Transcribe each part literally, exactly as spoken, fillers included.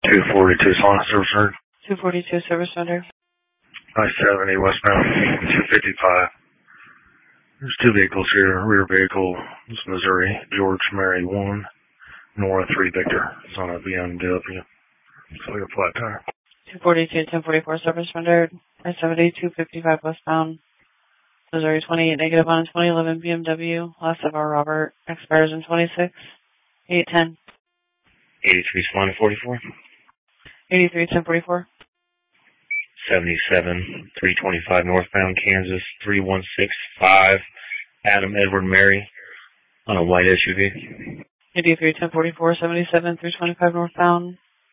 two forty-two Solana service center. two forty-two service center. I seventy westbound, two fifty-five. There's two vehicles here. Rear vehicle is Missouri, George Mary one, Nora three Victor. It's on a B M W. It's like a flat tire. two forty-two, ten forty-four service rendered. I seventy, two fifty-five westbound. Missouri twenty-eight negative on a twenty eleven B M W. Last of our Robert. Expires in twenty-six, eight ten. eighty-three Solana forty-four. eighty-three, ten forty-four. seventy-seven, three twenty-five northbound, Kansas, three one six five, Adam Edward Mary, on a white S U V. eighty-three, ten forty-four, seventy-seven, three twenty-five northbound,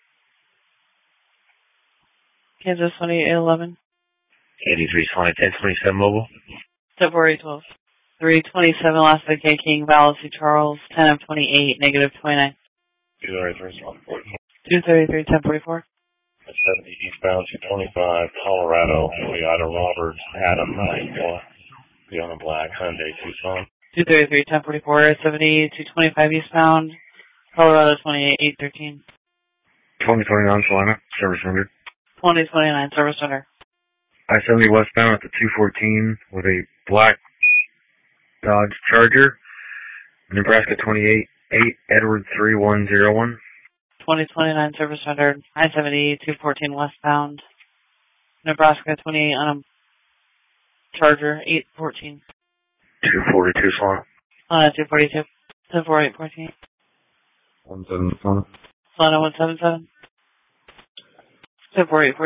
Kansas, twenty-eight eleven. eighty-three Solana ten twenty-seven mobile. February twelfth. three twenty-seven, last of K King, Vallacy Charles, ten of twenty-eight, negative twenty-nine. two thirty-three Solana forty-four. two thirty-three, ten forty-four. seventy eastbound, two twenty-five, Colorado, Toyota Robert, Adam nine, Fiona Black, Hyundai Tucson. two thirty-three, ten forty-four, seventy, two twenty-five eastbound, Colorado, twenty-eight, eight thirteen. twenty twenty-nine Solana, service rendered. twenty twenty-nine, service center. I seventy westbound at the two fourteen with a black Dodge Charger, Nebraska twenty-eight, eight Edward three one zero one. twenty twenty-nine service rendered. I seventy, two fourteen westbound. Nebraska twenty-eight on a Charger, eight fourteen. two forty-two Solana. Uh, two forty-two. two forty-eight fourteen. one seventy Solana. Solana one seventy-seven. two forty-eight fourteen.